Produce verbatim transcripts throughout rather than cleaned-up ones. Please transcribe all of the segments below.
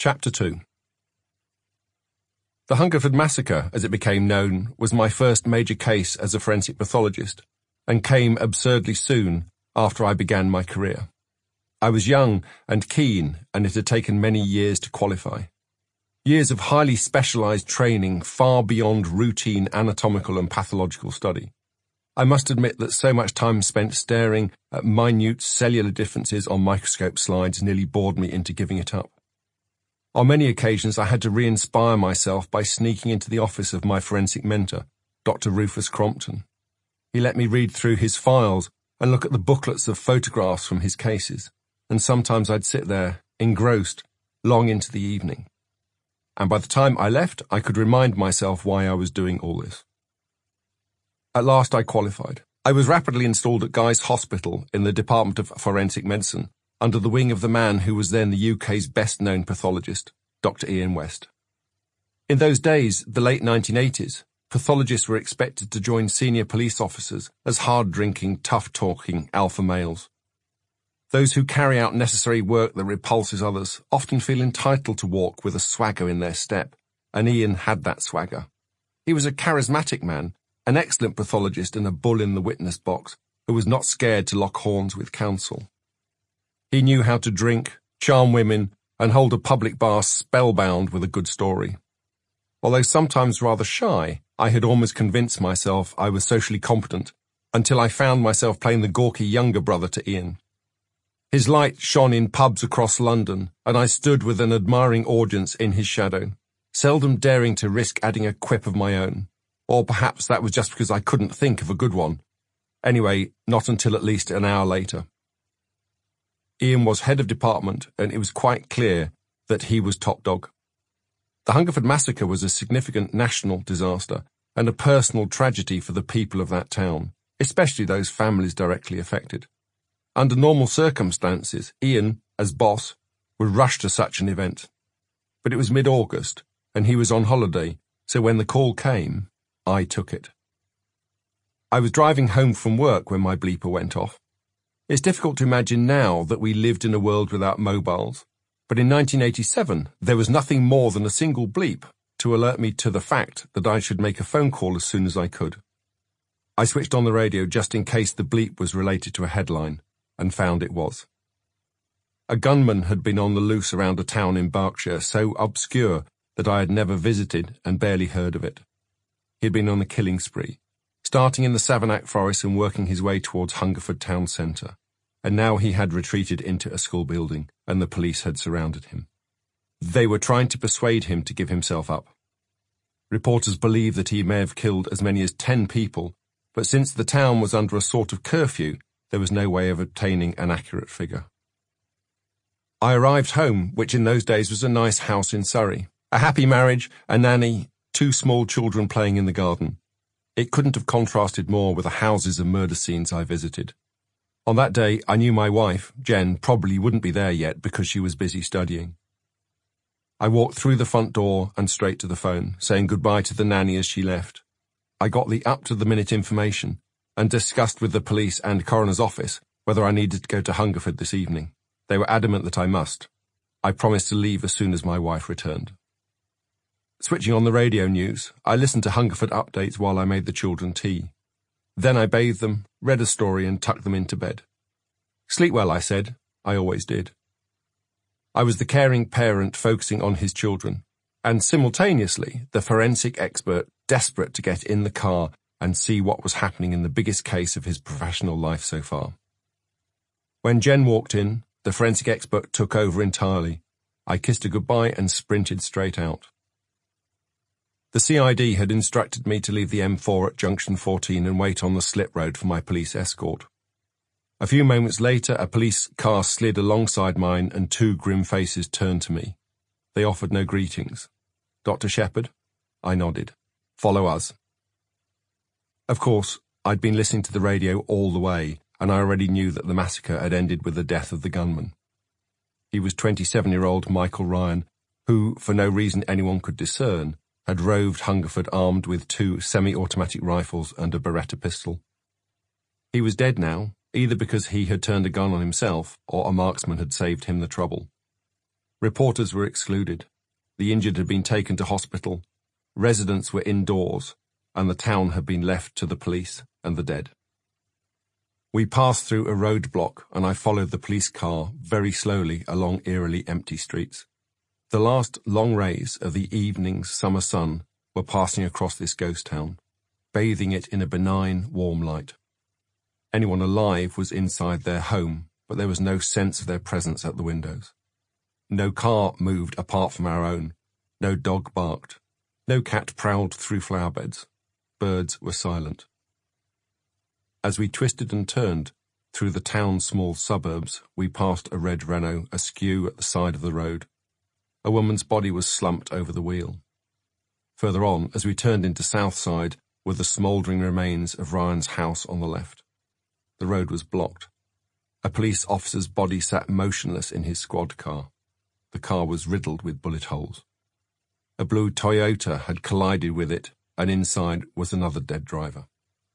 Chapter two. The Hungerford Massacre, as it became known, was my first major case as a forensic pathologist, and came absurdly soon after I began my career. I was young and keen, and it had taken many years to qualify. Years of highly specialized training far beyond routine anatomical and pathological study. I must admit that so much time spent staring at minute cellular differences on microscope slides nearly bored me into giving it up. On many occasions I had to re-inspire myself by sneaking into the office of my forensic mentor, Doctor Rufus Crompton. He let me read through his files and look at the booklets of photographs from his cases, and sometimes I'd sit there, engrossed, long into the evening. And by the time I left, I could remind myself why I was doing all this. At last I qualified. I was rapidly installed at Guy's Hospital in the Department of Forensic Medicine, under the wing of the man who was then the U K's best-known pathologist, Doctor Ian West. In those days, the late nineteen eighties, pathologists were expected to join senior police officers as hard-drinking, tough-talking alpha males. Those who carry out necessary work that repulses others often feel entitled to walk with a swagger in their step, and Ian had that swagger. He was a charismatic man, an excellent pathologist and a bull in the witness box, who was not scared to lock horns with counsel. He knew how to drink, charm women, and hold a public bar spellbound with a good story. Although sometimes rather shy, I had almost convinced myself I was socially competent, until I found myself playing the gawky younger brother to Ian. His light shone in pubs across London, and I stood with an admiring audience in his shadow, seldom daring to risk adding a quip of my own. Or perhaps that was just because I couldn't think of a good one. Anyway, not until at least an hour later. Ian was head of department, and it was quite clear that he was top dog. The Hungerford Massacre was a significant national disaster and a personal tragedy for the people of that town, especially those families directly affected. Under normal circumstances, Ian, as boss, would rush to such an event. But it was mid-August, and he was on holiday, so when the call came, I took it. I was driving home from work when my bleeper went off. It's difficult to imagine now that we lived in a world without mobiles, but in nineteen eighty-seven there was nothing more than a single bleep to alert me to the fact that I should make a phone call as soon as I could. I switched on the radio just in case the bleep was related to a headline, and found it was. A gunman had been on the loose around a town in Berkshire so obscure that I had never visited and barely heard of it. He had been on a killing spree, starting in the Savernake Forest and working his way towards Hungerford town centre, and now he had retreated into a school building, and the police had surrounded him. They were trying to persuade him to give himself up. Reporters believe that he may have killed as many as ten people, but since the town was under a sort of curfew, there was no way of obtaining an accurate figure. I arrived home, which in those days was a nice house in Surrey, a happy marriage, a nanny, two small children playing in the garden. It couldn't have contrasted more with the houses and murder scenes I visited. On that day, I knew my wife, Jen, probably wouldn't be there yet because she was busy studying. I walked through the front door and straight to the phone, saying goodbye to the nanny as she left. I got the up-to-the-minute information and discussed with the police and coroner's office whether I needed to go to Hungerford this evening. They were adamant that I must. I promised to leave as soon as my wife returned. Switching on the radio news, I listened to Hungerford updates while I made the children tea. Then I bathed them, read a story and tucked them into bed. Sleep well, I said. I always did. I was the caring parent focusing on his children, and simultaneously the forensic expert desperate to get in the car and see what was happening in the biggest case of his professional life so far. When Jen walked in, the forensic expert took over entirely. I kissed her goodbye and sprinted straight out. The C I D had instructed me to leave the M four at junction fourteen and wait on the slip road for my police escort. A few moments later, a police car slid alongside mine and two grim faces turned to me. They offered no greetings. Doctor Shepherd? I nodded. Follow us. Of course, I'd been listening to the radio all the way, and I already knew that the massacre had ended with the death of the gunman. He was twenty-seven-year-old Michael Ryan, who, for no reason anyone could discern, had roved Hungerford armed with two semi-automatic rifles and a Beretta pistol. He was dead now, either because he had turned a gun on himself or a marksman had saved him the trouble. Reporters were excluded. The injured had been taken to hospital. Residents were indoors, and the town had been left to the police and the dead. We passed through a roadblock, and I followed the police car very slowly along eerily empty streets. The last long rays of the evening's summer sun were passing across this ghost town, bathing it in a benign, warm light. Anyone alive was inside their home, but there was no sense of their presence at the windows. No car moved apart from our own. No dog barked. No cat prowled through flower beds. Birds were silent. As we twisted and turned through the town's small suburbs, we passed a red Renault askew at the side of the road. A woman's body was slumped over the wheel. Further on, as we turned into Southside, were the smouldering remains of Ryan's house on the left. The road was blocked. A police officer's body sat motionless in his squad car. The car was riddled with bullet holes. A blue Toyota had collided with it, and inside was another dead driver.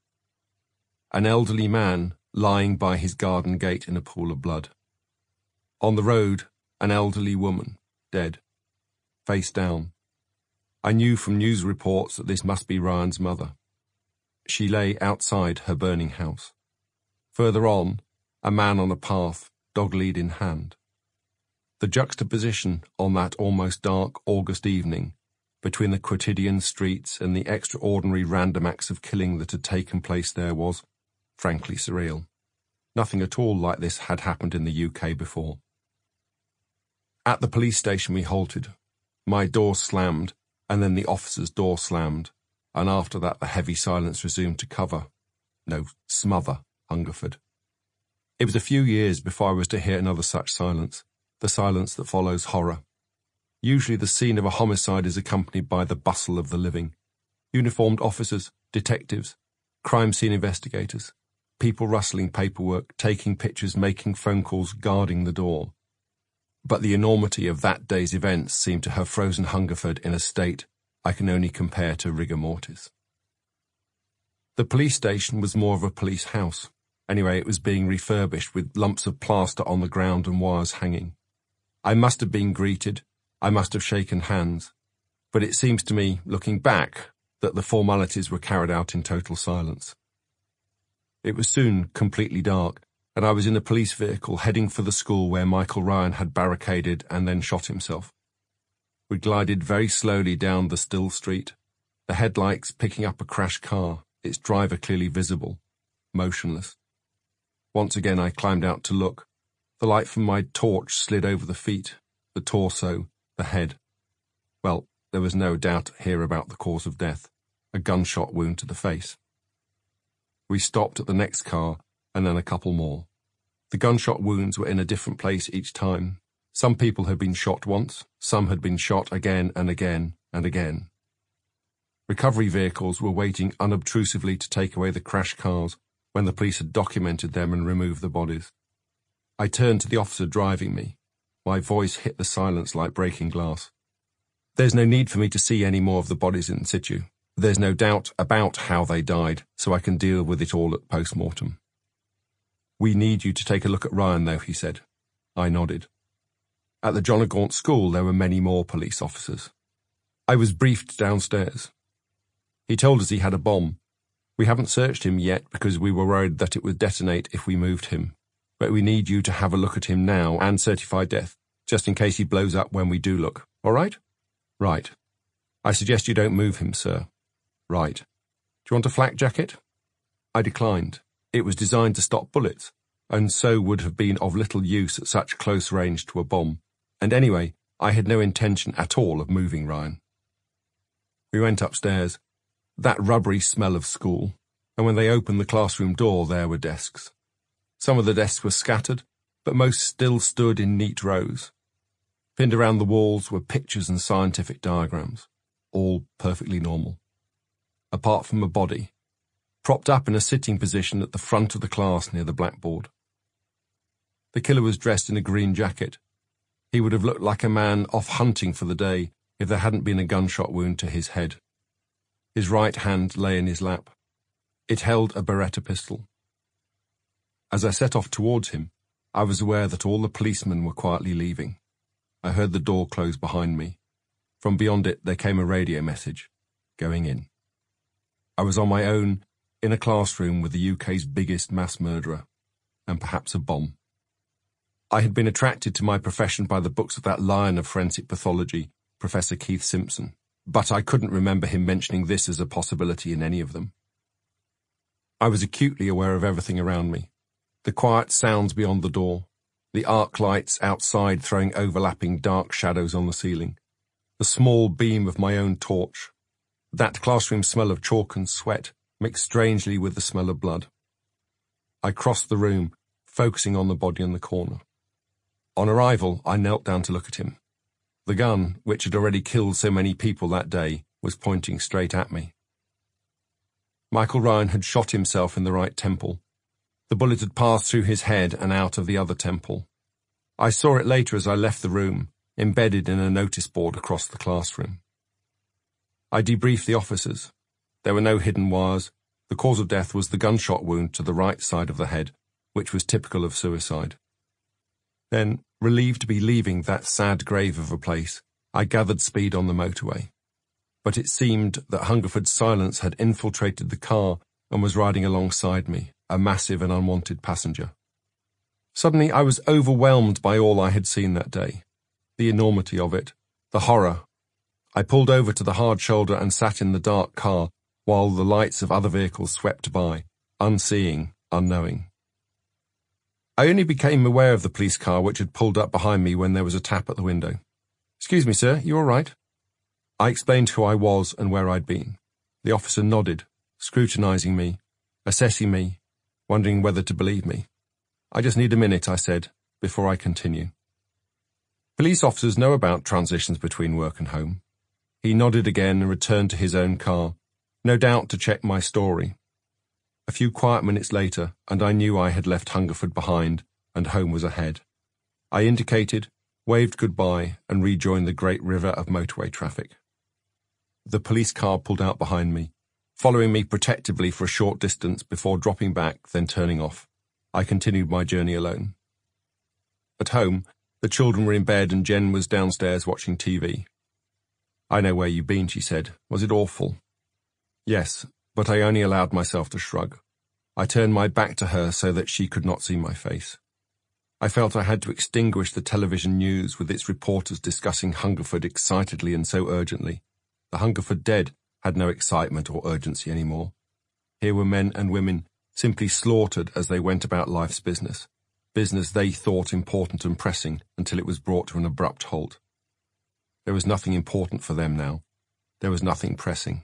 An elderly man lying by his garden gate in a pool of blood. On the road, an elderly woman, dead, face down. I knew from news reports that this must be Ryan's mother. She lay outside her burning house. Further on, a man on a path, dog lead in hand. The juxtaposition on that almost dark August evening between the quotidian streets and the extraordinary random acts of killing that had taken place there was, frankly, surreal. Nothing at all like this had happened in the U K before. At the police station we halted. My door slammed, and then the officer's door slammed, and after that the heavy silence resumed to cover, no, smother, Hungerford. It was a few years before I was to hear another such silence, the silence that follows horror. Usually the scene of a homicide is accompanied by the bustle of the living. Uniformed officers, detectives, crime scene investigators, people rustling paperwork, taking pictures, making phone calls, guarding the door. But the enormity of that day's events seemed to have frozen Hungerford in a state I can only compare to rigor mortis. The police station was more of a police house. Anyway, it was being refurbished with lumps of plaster on the ground and wires hanging. I must have been greeted, I must have shaken hands, but it seems to me, looking back, that the formalities were carried out in total silence. It was soon completely dark, and I was in a police vehicle heading for the school where Michael Ryan had barricaded and then shot himself. We glided very slowly down the still street, the headlights picking up a crashed car, its driver clearly visible, motionless. Once again I climbed out to look. The light from my torch slid over the feet, the torso, the head. Well, there was no doubt here about the cause of death, a gunshot wound to the face. We stopped at the next car, and then a couple more. The gunshot wounds were in a different place each time. Some people had been shot once, some had been shot again and again and again. Recovery vehicles were waiting unobtrusively to take away the crashed cars when the police had documented them and removed the bodies. I turned to the officer driving me. My voice hit the silence like breaking glass. There's no need for me to see any more of the bodies in situ. There's no doubt about how they died, so I can deal with it all at post-mortem. We need you to take a look at Ryan, though, he said. I nodded. At the John o' Gaunt school there were many more police officers. I was briefed downstairs. He told us he had a bomb. We haven't searched him yet because we were worried that it would detonate if we moved him. But we need you to have a look at him now and certify death, just in case he blows up when we do look. All right? Right. I suggest you don't move him, sir. Right. Do you want a flak jacket? I declined. It was designed to stop bullets, and so would have been of little use at such close range to a bomb. And anyway, I had no intention at all of moving Ryan. We went upstairs. That rubbery smell of school, and when they opened the classroom door there were desks. Some of the desks were scattered, but most still stood in neat rows. Pinned around the walls were pictures and scientific diagrams, all perfectly normal. Apart from a body, propped up in a sitting position at the front of the class near the blackboard. The killer was dressed in a green jacket. He would have looked like a man off hunting for the day if there hadn't been a gunshot wound to his head. His right hand lay in his lap. It held a Beretta pistol. As I set off towards him, I was aware that all the policemen were quietly leaving. I heard the door close behind me. From beyond it there came a radio message. Going in. I was on my own, in a classroom with the U K's biggest mass murderer, and perhaps a bomb. I had been attracted to my profession by the books of that lion of forensic pathology, Professor Keith Simpson, but I couldn't remember him mentioning this as a possibility in any of them. I was acutely aware of everything around me. The quiet sounds beyond the door, the arc lights outside throwing overlapping dark shadows on the ceiling, the small beam of my own torch, that classroom smell of chalk and sweat mixed strangely with the smell of blood. I crossed the room, focusing on the body in the corner. On arrival, I knelt down to look at him. The gun, which had already killed so many people that day, was pointing straight at me. Michael Ryan had shot himself in the right temple. The bullet had passed through his head and out of the other temple. I saw it later as I left the room, embedded in a notice board across the classroom. I debriefed the officers. There were no hidden wires. The cause of death was the gunshot wound to the right side of the head, which was typical of suicide. Then, relieved to be leaving that sad grave of a place, I gathered speed on the motorway. But it seemed that Hungerford's silence had infiltrated the car and was riding alongside me, a massive and unwanted passenger. Suddenly I was overwhelmed by all I had seen that day. The enormity of it, the horror. I pulled over to the hard shoulder and sat in the dark car while the lights of other vehicles swept by, unseeing, unknowing. I only became aware of the police car which had pulled up behind me when there was a tap at the window. "Excuse me, sir, you all right?" I explained who I was and where I'd been. The officer nodded, scrutinizing me, assessing me, wondering whether to believe me. "I just need a minute," I said, before I continue. Police officers know about transitions between work and home. He nodded again and returned to his own car, no doubt to check my story. A few quiet minutes later, and I knew I had left Hungerford behind, and home was ahead. I indicated, waved goodbye, and rejoined the great river of motorway traffic. The police car pulled out behind me, following me protectively for a short distance before dropping back, then turning off. I continued my journey alone. At home, the children were in bed and Jen was downstairs watching T V. "I know where you've been," she said. "Was it awful?" "Yes, but I only allowed myself to shrug. I turned my back to her so that she could not see my face. I felt I had to extinguish the television news with its reporters discussing Hungerford excitedly and so urgently. The Hungerford dead had no excitement or urgency anymore. Here were men and women simply slaughtered as they went about life's business, business they thought important and pressing until it was brought to an abrupt halt. There was nothing important for them now. There was nothing pressing.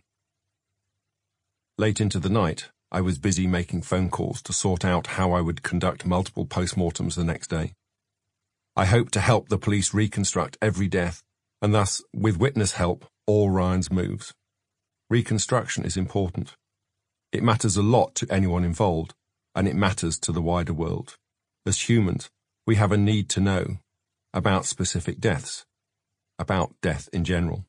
Late into the night, I was busy making phone calls to sort out how I would conduct multiple postmortems the next day. I hoped to help the police reconstruct every death, and thus, with witness help, all Ryan's moves. Reconstruction is important. It matters a lot to anyone involved, and it matters to the wider world. As humans, we have a need to know about specific deaths, about death in general.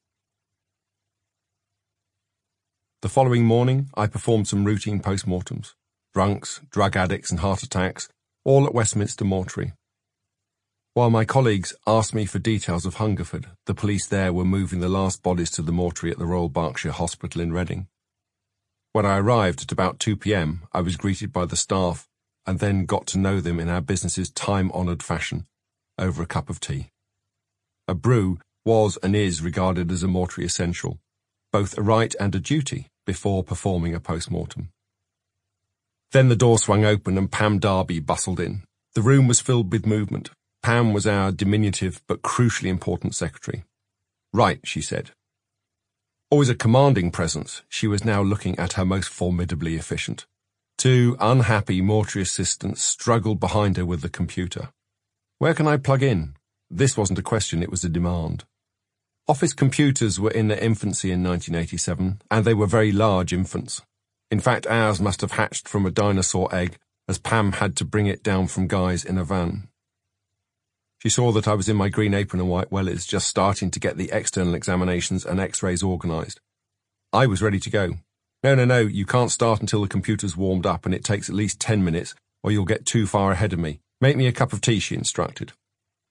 The following morning, I performed some routine postmortems. Drunks, drug addicts and heart attacks, all at Westminster Mortuary. While my colleagues asked me for details of Hungerford, the police there were moving the last bodies to the mortuary at the Royal Berkshire Hospital in Reading. When I arrived at about two p m, I was greeted by the staff and then got to know them in our business's time-honoured fashion, over a cup of tea. A brew was and is regarded as a mortuary essential, both a right and a duty before performing a post-mortem. Then the door swung open and Pam Darby bustled in. The room was filled with movement. Pam was our diminutive but crucially important secretary. "Right," she said. Always a commanding presence, she was now looking at her most formidably efficient. Two unhappy mortuary assistants struggled behind her with the computer. "Where can I plug in?" This wasn't a question, it was a demand. Office computers were in their infancy in nineteen eighty-seven, and they were very large infants. In fact, ours must have hatched from a dinosaur egg, as Pam had to bring it down from Guy's in a van. She saw that I was in my green apron and white wellies, just starting to get the external examinations and x-rays organised. I was ready to go. "No, no, no, you can't start until the computer's warmed up, and it takes at least ten minutes, or you'll get too far ahead of me. Make me a cup of tea," she instructed.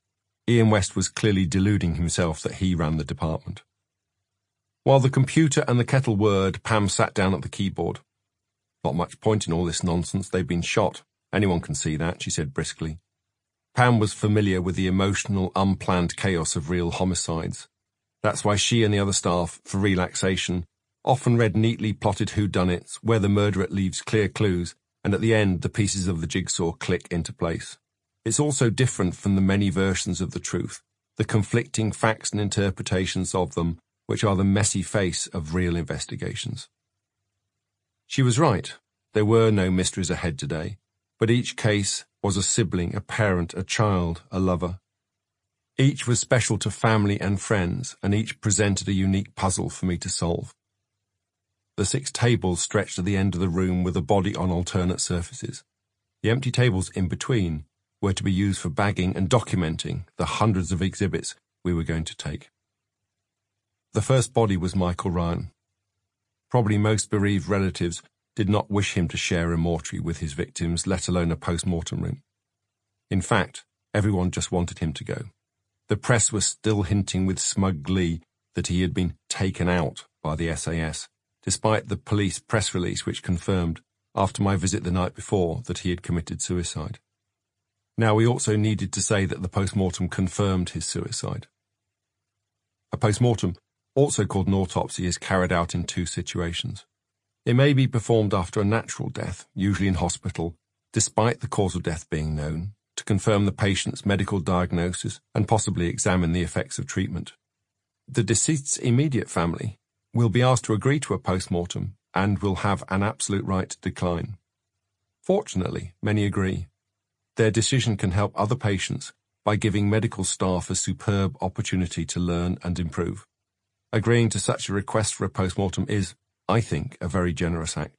Ian West was clearly deluding himself that he ran the department. While the computer and the kettle whirred, Pam sat down at the keyboard. Not much point in all this nonsense. They've been shot. Anyone can see that, she said briskly. Pam was familiar with the emotional, unplanned chaos of real homicides. That's why she and the other staff, for relaxation, often read neatly plotted whodunits, where the murderer leaves clear clues, and at the end the pieces of the jigsaw click into place. It's also different from the many versions of the truth, the conflicting facts and interpretations of them, which are the messy face of real investigations. She was right. There were no mysteries ahead today, but each case was a sibling, a parent, a child, a lover. Each was special to family and friends, and each presented a unique puzzle for me to solve. The six tables stretched to the end of the room with a body on alternate surfaces. The empty tables in between were to be used for bagging and documenting the hundreds of exhibits we were going to take. The first body was Michael Ryan. Probably most bereaved relatives did not wish him to share a mortuary with his victims, let alone a post-mortem room. In fact, everyone just wanted him to go. The press was still hinting with smug glee that he had been taken out by the S A S, despite the police press release which confirmed, after my visit the night before, that he had committed suicide. Now we also needed to say that the post-mortem confirmed his suicide. A post-mortem, also called an autopsy, is carried out in two situations. It may be performed after a natural death, usually in hospital, despite the cause of death being known, to confirm the patient's medical diagnosis and possibly examine the effects of treatment. The deceased's immediate family will be asked to agree to a post-mortem and will have an absolute right to decline. Fortunately, many agree. Their decision can help other patients by giving medical staff a superb opportunity to learn and improve. Agreeing to such a request for a post-mortem is, I think, a very generous act.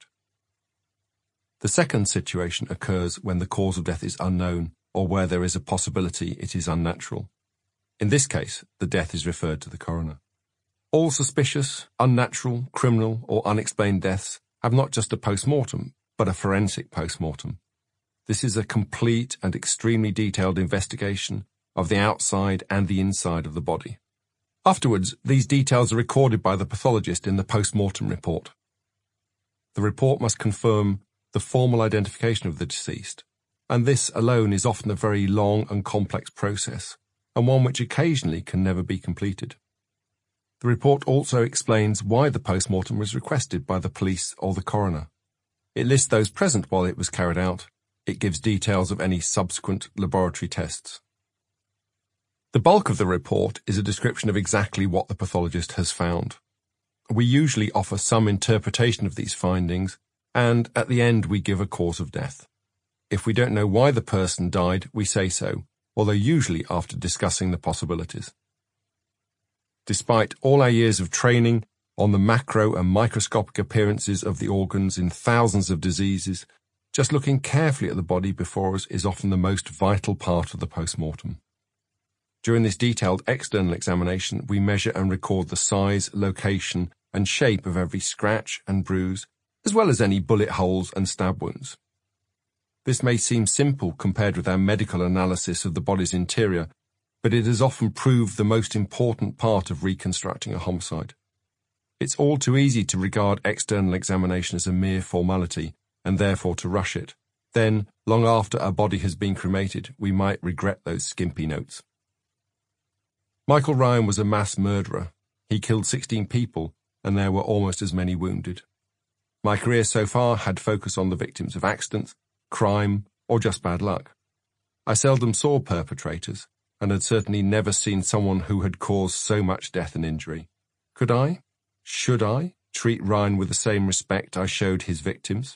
The second situation occurs when the cause of death is unknown or where there is a possibility it is unnatural. In this case, the death is referred to the coroner. All suspicious, unnatural, criminal, or unexplained deaths have not just a post-mortem, but a forensic post-mortem. This is a complete and extremely detailed investigation of the outside and the inside of the body. Afterwards, these details are recorded by the pathologist in the post-mortem report. The report must confirm the formal identification of the deceased, and this alone is often a very long and complex process, and one which occasionally can never be completed. The report also explains why the post-mortem was requested by the police or the coroner. It lists those present while it was carried out. It gives details of any subsequent laboratory tests. The bulk of the report is a description of exactly what the pathologist has found. We usually offer some interpretation of these findings, and at the end we give a cause of death. If we don't know why the person died, we say so, although usually after discussing the possibilities. Despite all our years of training on the macro and microscopic appearances of the organs in thousands of diseases, just looking carefully at the body before us is often the most vital part of the post-mortem. During this detailed external examination, we measure and record the size, location, and shape of every scratch and bruise, as well as any bullet holes and stab wounds. This may seem simple compared with our medical analysis of the body's interior, but it has often proved the most important part of reconstructing a homicide. It's all too easy to regard external examination as a mere formality, and therefore to rush it. Then, long after a body has been cremated, we might regret those skimpy notes. Michael Ryan was a mass murderer. He killed sixteen people, and there were almost as many wounded. My career so far had focused on the victims of accidents, crime, or just bad luck. I seldom saw perpetrators, and had certainly never seen someone who had caused so much death and injury. Could I, should I, treat Ryan with the same respect I showed his victims?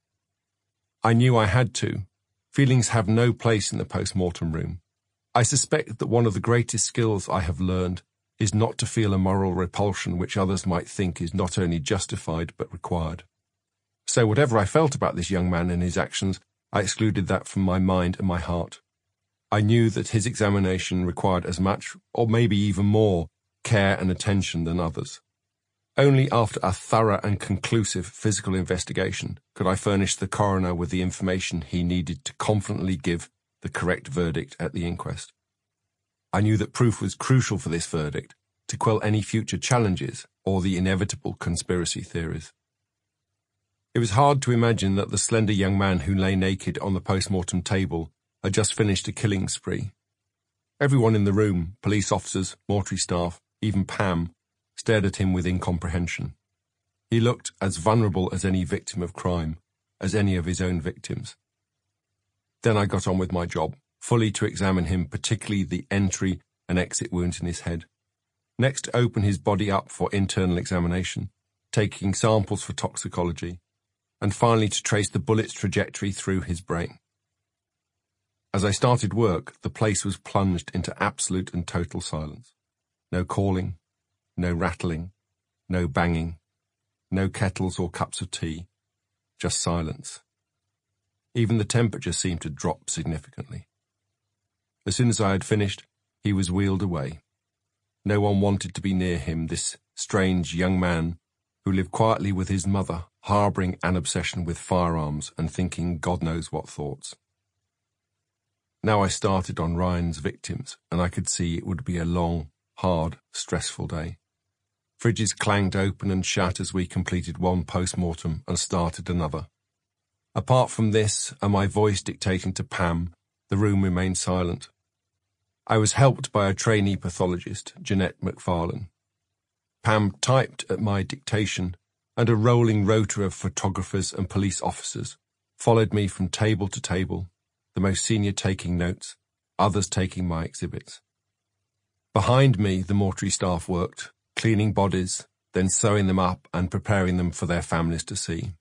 I knew I had to. Feelings have no place in the post-mortem room. I suspect that one of the greatest skills I have learned is not to feel a moral repulsion which others might think is not only justified but required. So whatever I felt about this young man and his actions, I excluded that from my mind and my heart. I knew that his examination required as much, or maybe even more, care and attention than others. Only after a thorough and conclusive physical investigation could I furnish the coroner with the information he needed to confidently give the correct verdict at the inquest. I knew that proof was crucial for this verdict to quell any future challenges or the inevitable conspiracy theories. It was hard to imagine that the slender young man who lay naked on the post-mortem table had just finished a killing spree. Everyone in the room, police officers, mortuary staff, even Pam, stared at him with incomprehension. He looked as vulnerable as any victim of crime, as any of his own victims. Then I got on with my job, fully to examine him, particularly the entry and exit wounds in his head. Next, to open his body up for internal examination, taking samples for toxicology, and finally to trace the bullet's trajectory through his brain. As I started work, the place was plunged into absolute and total silence. No calling, no rattling, no banging, no kettles or cups of tea, just silence. Even the temperature seemed to drop significantly. As soon as I had finished, he was wheeled away. No one wanted to be near him, this strange young man who lived quietly with his mother, harbouring an obsession with firearms and thinking God knows what thoughts. Now I started on Ryan's victims, and I could see it would be a long, hard, stressful day. Fridges clanged open and shut as we completed one post-mortem and started another. Apart from this and my voice dictating to Pam, the room remained silent. I was helped by a trainee pathologist, Jeanette McFarlane. Pam typed at my dictation, and a rolling rota of photographers and police officers followed me from table to table, the most senior taking notes, others taking my exhibits. Behind me, the mortuary staff worked, cleaning bodies, then sewing them up and preparing them for their families to see.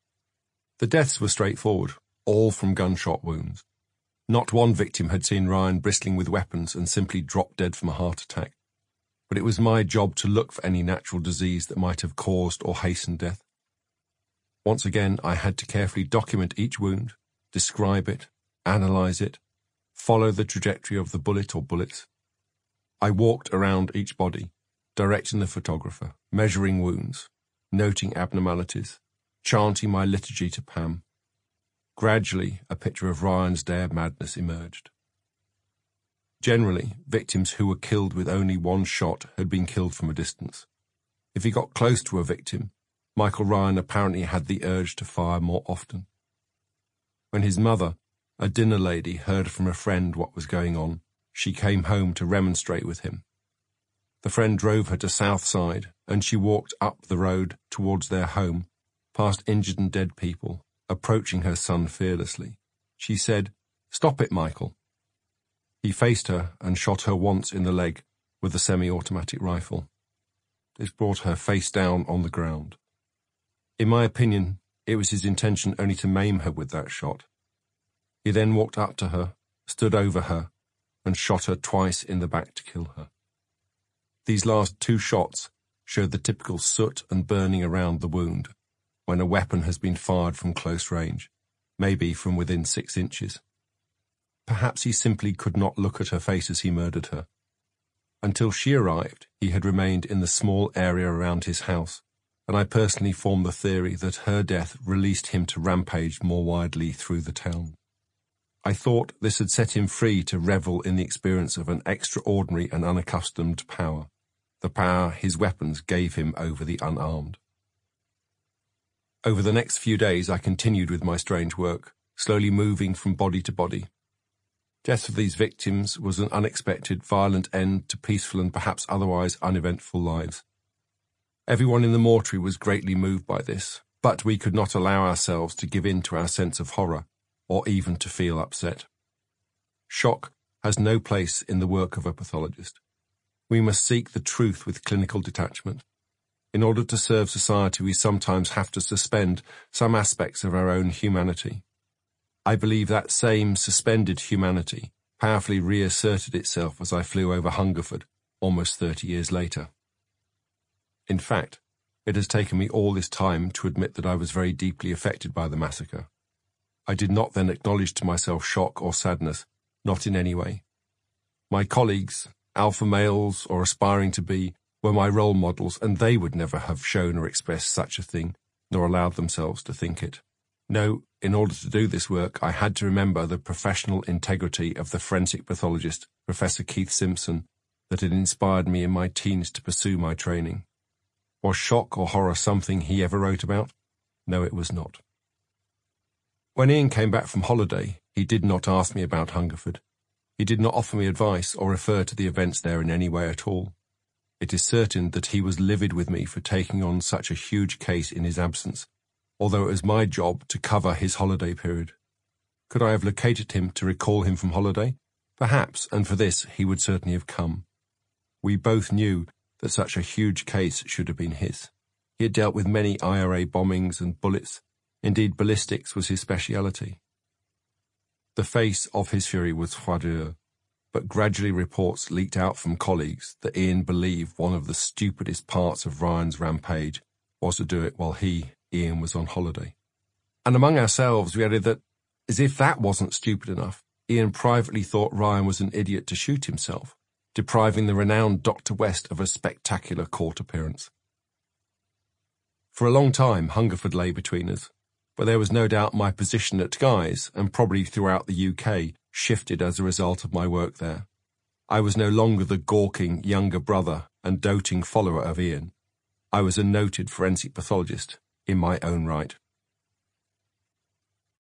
The deaths were straightforward, all from gunshot wounds. Not one victim had seen Ryan bristling with weapons and simply dropped dead from a heart attack. But it was my job to look for any natural disease that might have caused or hastened death. Once again, I had to carefully document each wound, describe it, analyze it, follow the trajectory of the bullet or bullets. I walked around each body, directing the photographer, measuring wounds, noting abnormalities, chanting my liturgy to Pam. Gradually, a picture of Ryan's day of madness emerged. Generally, victims who were killed with only one shot had been killed from a distance. If he got close to a victim, Michael Ryan apparently had the urge to fire more often. When his mother, a dinner lady, heard from a friend what was going on, she came home to remonstrate with him. The friend drove her to Southside, and she walked up the road towards their home, past injured and dead people, approaching her son fearlessly. She said, "Stop it, Michael." He faced her and shot her once in the leg with a semi-automatic rifle. This brought her face down on the ground. In my opinion, it was his intention only to maim her with that shot. He then walked up to her, stood over her, and shot her twice in the back to kill her. These last two shots showed the typical soot and burning around the wound when a weapon has been fired from close range, maybe from within six inches. Perhaps he simply could not look at her face as he murdered her. Until she arrived, he had remained in the small area around his house, and I personally formed the theory that her death released him to rampage more widely through the town. I thought this had set him free to revel in the experience of an extraordinary and unaccustomed power, the power his weapons gave him over the unarmed. Over the next few days I continued with my strange work, slowly moving from body to body. Death of these victims was an unexpected, violent end to peaceful and perhaps otherwise uneventful lives. Everyone in the mortuary was greatly moved by this, but we could not allow ourselves to give in to our sense of horror, or even to feel upset. Shock has no place in the work of a pathologist. We must seek the truth with clinical detachment. In order to serve society, we sometimes have to suspend some aspects of our own humanity. I believe that same suspended humanity powerfully reasserted itself as I flew over Hungerford almost thirty years later. In fact, it has taken me all this time to admit that I was very deeply affected by the massacre. I did not then acknowledge to myself shock or sadness, not in any way. My colleagues, alpha males or aspiring to be, were my role models, and they would never have shown or expressed such a thing, nor allowed themselves to think it. No, in order to do this work, I had to remember the professional integrity of the forensic pathologist, Professor Keith Simpson, that had inspired me in my teens to pursue my training. Was shock or horror something he ever wrote about? No, it was not. When Ian came back from holiday, he did not ask me about Hungerford. He did not offer me advice or refer to the events there in any way at all. It is certain that he was livid with me for taking on such a huge case in his absence, although it was my job to cover his holiday period. Could I have located him to recall him from holiday? Perhaps, and for this he would certainly have come. We both knew that such a huge case should have been his. He had dealt with many I R A bombings and bullets. Indeed, ballistics was his speciality. The face of his fury was froideur, but gradually reports leaked out from colleagues that Ian believed one of the stupidest parts of Ryan's rampage was to do it while he, Ian, was on holiday. And among ourselves we added that, as if that wasn't stupid enough, Ian privately thought Ryan was an idiot to shoot himself, depriving the renowned Doctor West of a spectacular court appearance. For a long time Hungerford lay between us, but there was no doubt my position at Guy's, and probably throughout the U K, shifted as a result of my work there. I was no longer the gawking younger brother and doting follower of Ian. I was a noted forensic pathologist in my own right.